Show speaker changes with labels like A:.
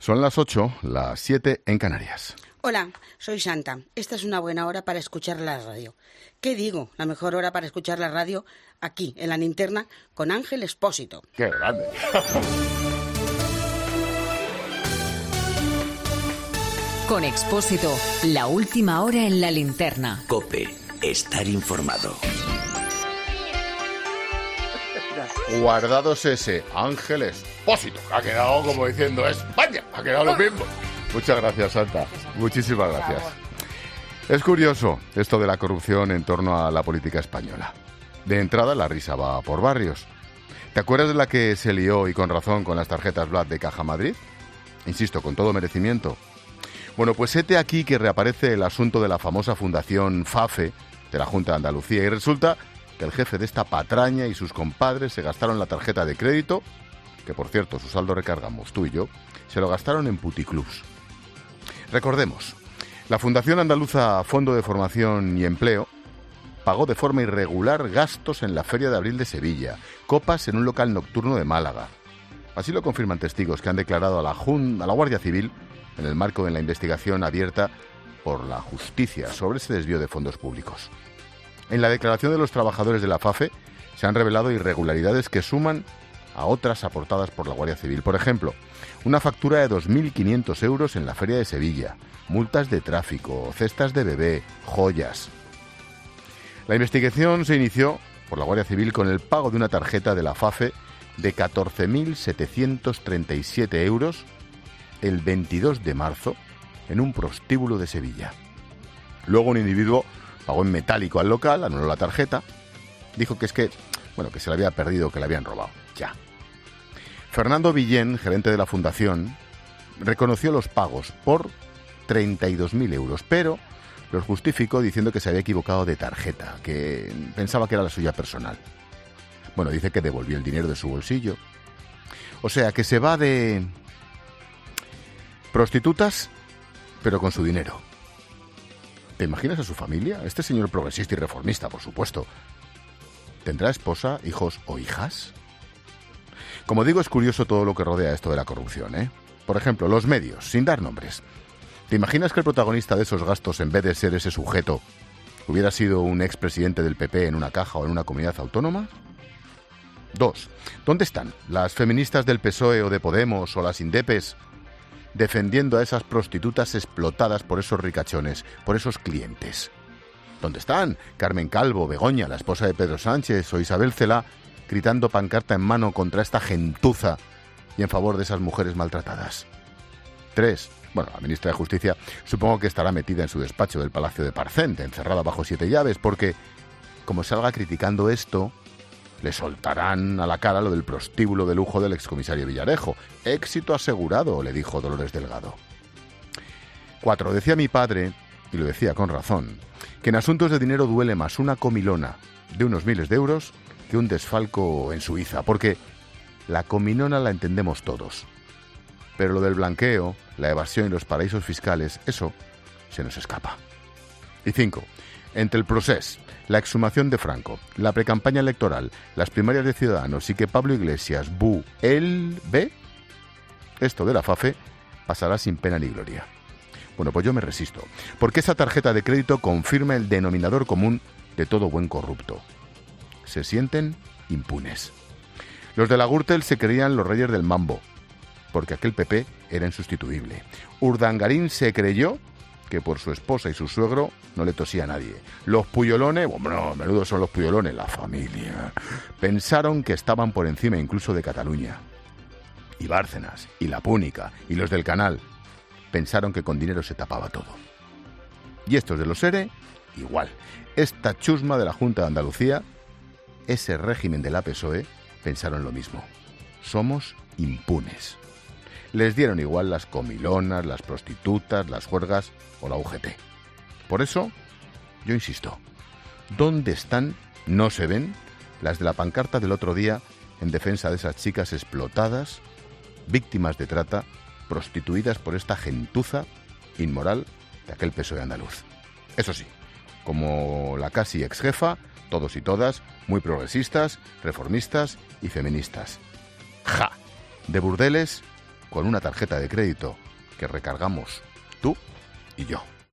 A: Son las 8, las 7 en Canarias.
B: Hola, soy Santa. Esta es una buena hora para escuchar la radio. ¿Qué digo? La mejor hora para escuchar la radio aquí, en la linterna, con Ángel Expósito.
A: ¡Qué grande!
C: Con Expósito, la última hora en la linterna.
D: COPE, estar informado.
A: Guardados ese Ángel Expósito, que ha quedado como diciendo España, ha quedado lo mismo. Muchas gracias, Santa. Muchísimas gracias. Es curioso esto de la corrupción en torno a la política española. De entrada, la risa va por barrios. ¿Te acuerdas de la que se lió, y con razón, con las tarjetas Black de Caja Madrid? Insisto, con todo merecimiento. Bueno, pues hete aquí que reaparece el asunto de la famosa fundación FAFE de la Junta de Andalucía, y resulta que el jefe de esta patraña y sus compadres se gastaron la tarjeta de crédito, que por cierto su saldo recargamos tú y yo, se lo gastaron en puticlubs. Recordemos, la Fundación Andaluza Fondo de Formación y Empleo pagó de forma irregular gastos en la Feria de Abril de Sevilla, copas en un local nocturno de Málaga. Así lo confirman testigos que han declarado a la Guardia Civil en el marco de la investigación abierta por la justicia sobre ese desvío de fondos públicos. En la declaración de los trabajadores de la FAFE se han revelado irregularidades que suman a otras aportadas por la Guardia Civil. Por ejemplo, una factura de 2.500 euros en la Feria de Sevilla, multas de tráfico, cestas de bebé, joyas. La investigación se inició por la Guardia Civil con el pago de una tarjeta de la FAFE de 14.737 euros el 22 de marzo en un prostíbulo de Sevilla. Luego un individuo pagó en metálico al local, anuló la tarjeta, dijo que se la había perdido, que la habían robado. Ya. Fernando Villén, gerente de la fundación, reconoció los pagos por 32.000 euros, pero los justificó diciendo que se había equivocado de tarjeta, que pensaba que era la suya personal. Bueno, dice que devolvió el dinero de su bolsillo. O sea, que se va de prostitutas, pero con su dinero. ¿Te imaginas a su familia? Este señor progresista y reformista, por supuesto. ¿Tendrá esposa, hijos o hijas? Como digo, es curioso todo lo que rodea esto de la corrupción, ¿eh? Por ejemplo, los medios, sin dar nombres. ¿Te imaginas que el protagonista de esos gastos, en vez de ser ese sujeto, hubiera sido un expresidente del PP en una caja o en una comunidad autónoma? 2. ¿Dónde están las feministas del PSOE o de Podemos o las indepes defendiendo a esas prostitutas explotadas por esos ricachones, por esos clientes? ¿Dónde están Carmen Calvo, Begoña, la esposa de Pedro Sánchez, o Isabel Celaá, gritando pancarta en mano contra esta gentuza y en favor de esas mujeres maltratadas? 3. Bueno, la ministra de Justicia supongo que estará metida en su despacho del Palacio de Parcent, encerrada bajo 7 llaves, porque como salga criticando esto, le soltarán a la cara lo del prostíbulo de lujo del excomisario Villarejo. Éxito asegurado, le dijo Dolores Delgado. 4. Decía mi padre, y lo decía con razón, que en asuntos de dinero duele más una comilona de unos miles de euros que un desfalco en Suiza, porque la comilona la entendemos todos. Pero lo del blanqueo, la evasión y los paraísos fiscales, eso se nos escapa. Y 5. Entre el procés, la exhumación de Franco, la precampaña electoral, las primarias de Ciudadanos y que Pablo Iglesias, esto de la FAFE pasará sin pena ni gloria. Bueno, pues yo me resisto, porque esa tarjeta de crédito confirma el denominador común de todo buen corrupto. Se sienten impunes. Los de la Gürtel se creían los reyes del mambo, porque aquel PP era insustituible. Urdangarín se creyó que por su esposa y su suegro no le tosía a nadie. Los Puyolones, bueno, menudo son los Puyolones, la familia, pensaron que estaban por encima incluso de Cataluña. Y Bárcenas, y La Púnica, y los del Canal, pensaron que con dinero se tapaba todo. Y estos de los ERE, igual. Esta chusma de la Junta de Andalucía, ese régimen de la PSOE, pensaron lo mismo. Somos impunes. Les dieron igual las comilonas, las prostitutas, las juergas o la UGT. Por eso, yo insisto, ¿dónde están, no se ven, las de la pancarta del otro día en defensa de esas chicas explotadas, víctimas de trata, prostituidas por esta gentuza inmoral de aquel PSOE andaluz? Eso sí, como la casi ex jefa, todos y todas muy progresistas, reformistas y feministas. ¡Ja! De burdeles, con una tarjeta de crédito que recargamos tú y yo.